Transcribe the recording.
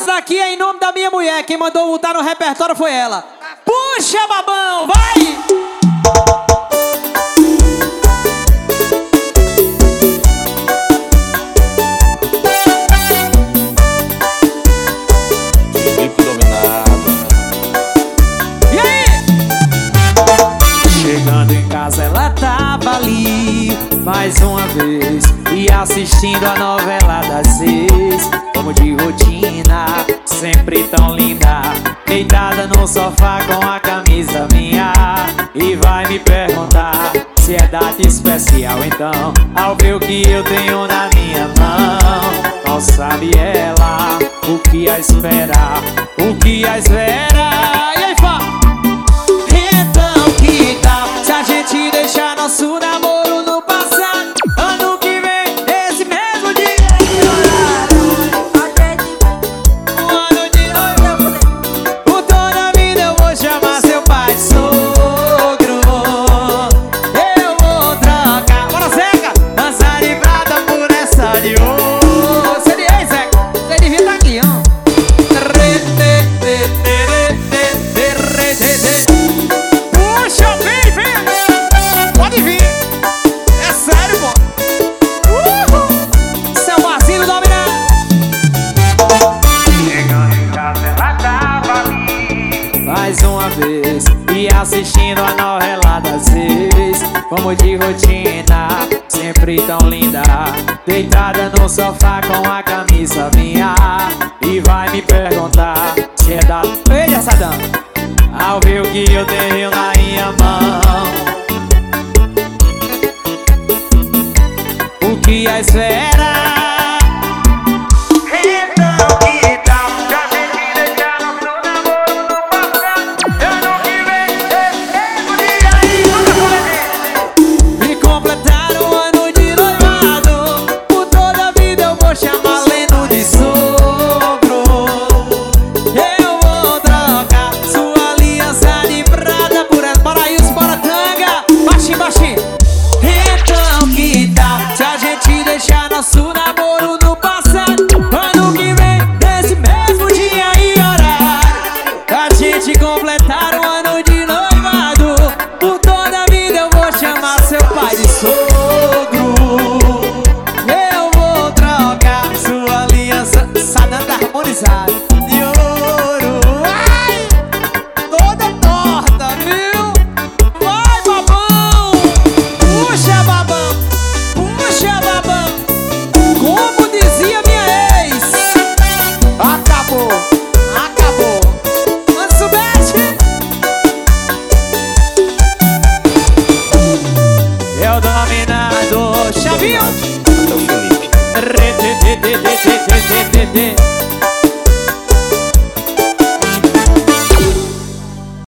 Aqui é em nome da minha mulher. Quem mandou botar no repertório foi ela. Puxa, babão, vai! Felipe dominado. E aí? Chegando em casa ela tava ali mais uma vez e assistindo a novela das 6, como de rotina, sempre tão linda, deitada no sofá com a camisa minha. E vai me perguntar se é data especial então, ao ver o que eu tenho na minha mão. Não sabe ela o que a espera, o que a espera. E aí, Fá? Então que tal se a gente deixar nosso namoro no passado? Ano que vem, esse mesmo dia e horário, um ano de noiva, por toda a vida eu vou chamar seu pai de sogro. Eu vou trocar, bora Zeca, dança de prata por essa de ouro. Você de ei, Zeca, você devia estar aqui, ó. Puxa, vem, vem, pode vir. É sério, pô. Seu vacilo dominado. Chegando em casa ela tava ali mais uma vez e assistindo a novela das 6, como de rotina, sempre tão linda, deitada no sofá com a camisa minha. E vai me perguntar se é da velha Sadam, ao ver o que eu tenho na minha mão. O que a espera? Então que tal se a gente deixar nosso namoro no passado? Ano que vem, esse mesmo dia aí, me completar um ano de noivado, por toda a vida eu vou chamar Leno de sogro. Eu vou trocar sua aliança de prata por essa. Bora isso, bora tanga, baixinho, baixinho. Então que tal se a gente deixar nosso namoro no passado? Ano que vem, nesse mesmo dia e horário, a gente completar um ano de noivado, por toda a vida eu vou chamar seu pai de sogro. Eu vou trocar sua aliança, Sadam tá harmonizado, de ouro. Ai, toda torta, viu? Vai, babão! Puxa, babão! Puxa, babão! Como dizia minha ex, acabou, acabou. Manso Bete, é o dominado. Chavinho, Até o Felipe. re,